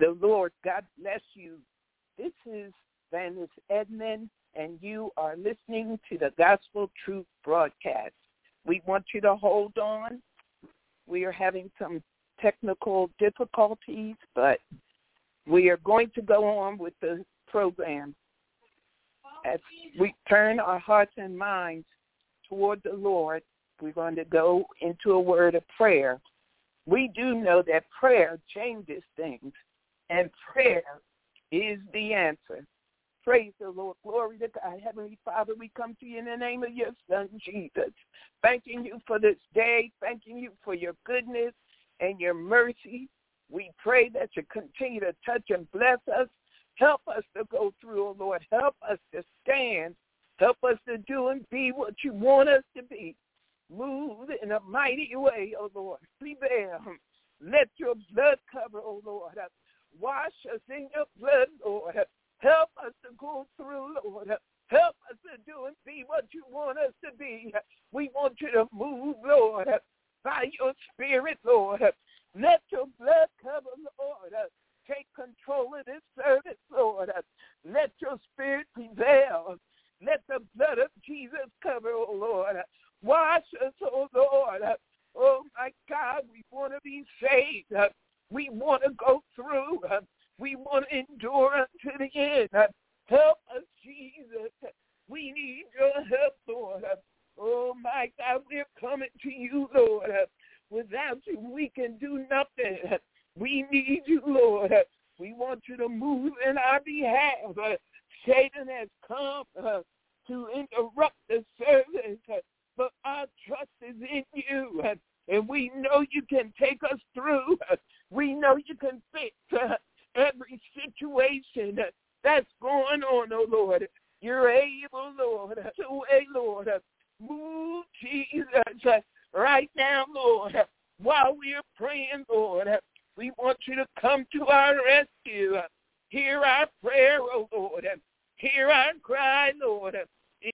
the Lord. God bless you. This is Vanis Edmond, and you are listening to the Gospel Truth Broadcast. We want you to hold on. We are having some technical difficulties, but we are going to go on with the program. As we turn our hearts and minds toward the Lord, we're going to go into a word of prayer. We do know that prayer changes things, and prayer is the answer. Praise the Lord. Glory to God. Heavenly Father, we come to you in the name of your Son, Jesus, thanking you for this day, thanking you for your goodness and your mercy. We pray that you continue to touch and bless us. Help us to go through, oh Lord. Help us to stand. Help us to do and be what you want us to be. Move in a mighty way, oh Lord. Prevail. Let your blood cover, oh Lord. Wash us in your blood, Lord. Help us to go through, Lord. Help us to do and be what you want us to be. We want you to move, Lord, by your Spirit, Lord. Let your blood cover, Lord. Take control of this service, Lord. Let your Spirit prevail. Let the blood of Jesus cover, oh Lord. Wash us, oh Lord. Oh, my God, we want to be saved. We want to go through. We want to endure unto the end. Help us, Jesus. We need your help, Lord. Oh, my God, we're coming to you, Lord. Without you, we can do nothing. We need you, Lord. We want you to move in our behalf. Satan has come to interrupt the service, but our trust is in you. And we know you can take us through. We know you can fix every situation that's going on, oh Lord. You're able, Lord. So, Lord, move, Jesus, right now, Lord. While we are praying, Lord, we want you to come to our rescue. Hear our prayer, oh Lord. Hear our cry, Lord.